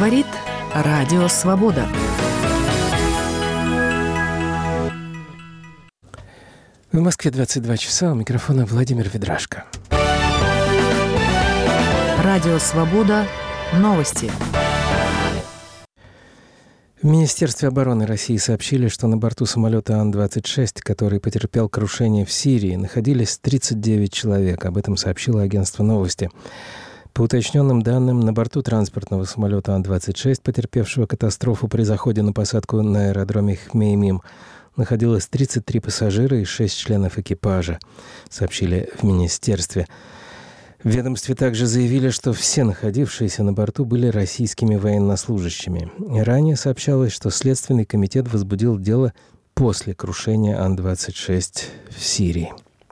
Говорит Радио Свобода. В Москве 22 часа, у микрофона Владимир Ведрашко. Радио Свобода. Новости. В Министерстве обороны России сообщили, что на борту самолета Ан-26, который потерпел крушение в Сирии, находились 39 человек. Об этом сообщило агентство «Новости». По уточненным данным, на борту транспортного самолета Ан-26, потерпевшего катастрофу при заходе на посадку на аэродроме Хмеймим, находилось 33 пассажира и 6 членов экипажа, сообщили в Министерстве. В ведомстве также заявили, что все находившиеся на борту были российскими военнослужащими. Ранее сообщалось, что Следственный комитет возбудил дело после крушения Ан-26 в Сирии.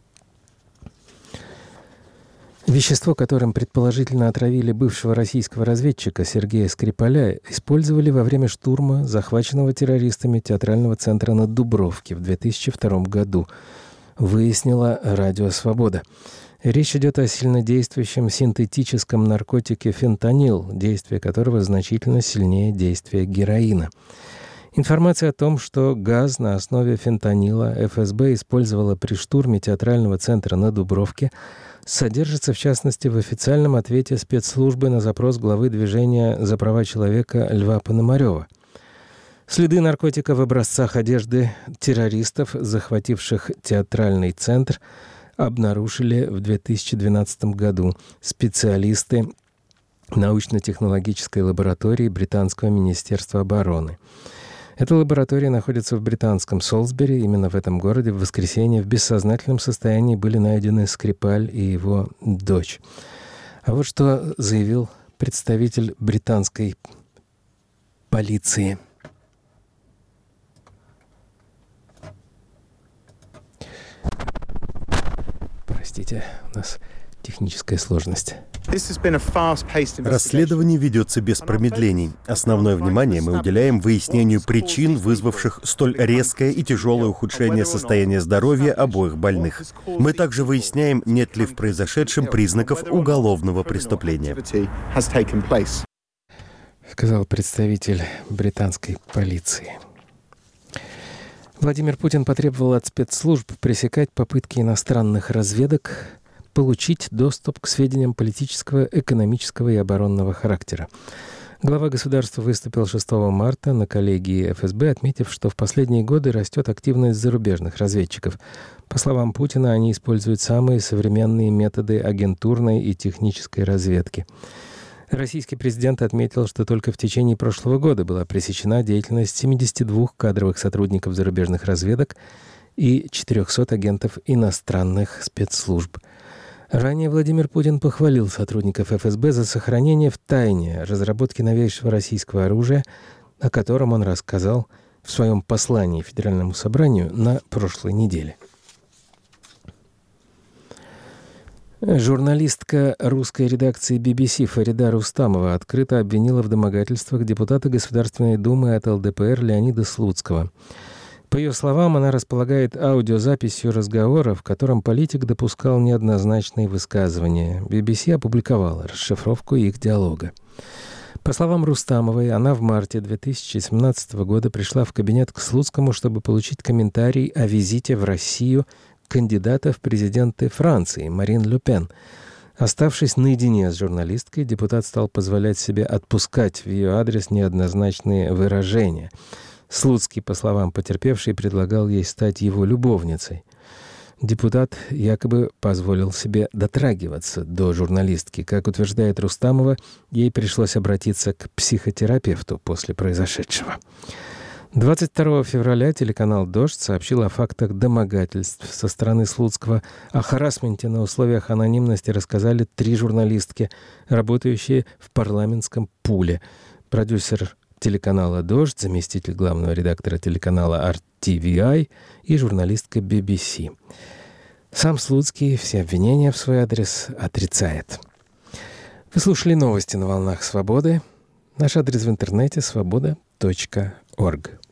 Вещество, которым предположительно отравили бывшего российского разведчика Сергея Скрипаля, использовали во время штурма захваченного террористами театрального центра на Дубровке в 2002 году, выяснила Радио Свобода. Речь идет о сильнодействующем синтетическом наркотике фентанил, действие которого значительно сильнее действия героина. Информация о том, что газ на основе фентанила ФСБ использовала при штурме театрального центра на Дубровке, содержится, в частности, в официальном ответе спецслужбы на запрос главы движения «За права человека» Льва Пономарева. Следы наркотика в образцах одежды террористов, захвативших театральный центр, обнаружили в 2012 году специалисты научно-технологической лаборатории Британского министерства обороны. Эта лаборатория находится в британском Солсбери. Именно в этом городе в воскресенье в бессознательном состоянии были найдены Скрипаль и его дочь. А вот что заявил представитель британской полиции. Простите, у нас техническая сложность. Расследование ведется без промедлений. Основное внимание мы уделяем выяснению причин, вызвавших столь резкое и тяжелое ухудшение состояния здоровья обоих больных. Мы также выясняем, нет ли в произошедшем признаков уголовного преступления. Сказал представитель британской полиции. Владимир Путин потребовал от спецслужб пресекать попытки иностранных разведок получить доступ к сведениям политического, экономического и оборонного характера. Глава государства выступил 6 марта на коллегии ФСБ, отметив, что в последние годы растет активность зарубежных разведчиков. По словам Путина, они используют самые современные методы агентурной и технической разведки. Российский президент отметил, что только в течение прошлого года была пресечена деятельность 72 кадровых сотрудников зарубежных разведок и 400 агентов иностранных спецслужб. Ранее Владимир Путин похвалил сотрудников ФСБ за сохранение в тайне разработки новейшего российского оружия, о котором он рассказал в своем послании Федеральному собранию на прошлой неделе. Журналистка русской редакции BBC Фарида Рустамова открыто обвинила в домогательствах депутата Государственной Думы от ЛДПР Леонида Слуцкого. По ее словам, она располагает аудиозаписью разговора, в котором политик допускал неоднозначные высказывания. BBC опубликовала расшифровку их диалога. По словам Рустамовой, она в марте 2017 года пришла в кабинет к Слуцкому, чтобы получить комментарий о визите в Россию кандидата в президенты Франции Марин Ле Пен. Оставшись наедине с журналисткой, депутат стал позволять себе отпускать в ее адрес неоднозначные выражения. Слуцкий, по словам потерпевшей, предлагал ей стать его любовницей. Депутат якобы позволил себе дотрагиваться до журналистки. Как утверждает Рустамова, ей пришлось обратиться к психотерапевту после произошедшего. 22 февраля телеканал «Дождь» сообщил о фактах домогательств со стороны Слуцкого. О харассменте на условиях анонимности рассказали 3 журналистки, работающие в парламентском пуле. Продюсер телеканала «Дождь», заместитель главного редактора телеканала RTVI и журналистка BBC. Сам Слуцкий все обвинения в свой адрес отрицает. Вы слушали новости на волнах «Свободы». Наш адрес в интернете — свобода.орг.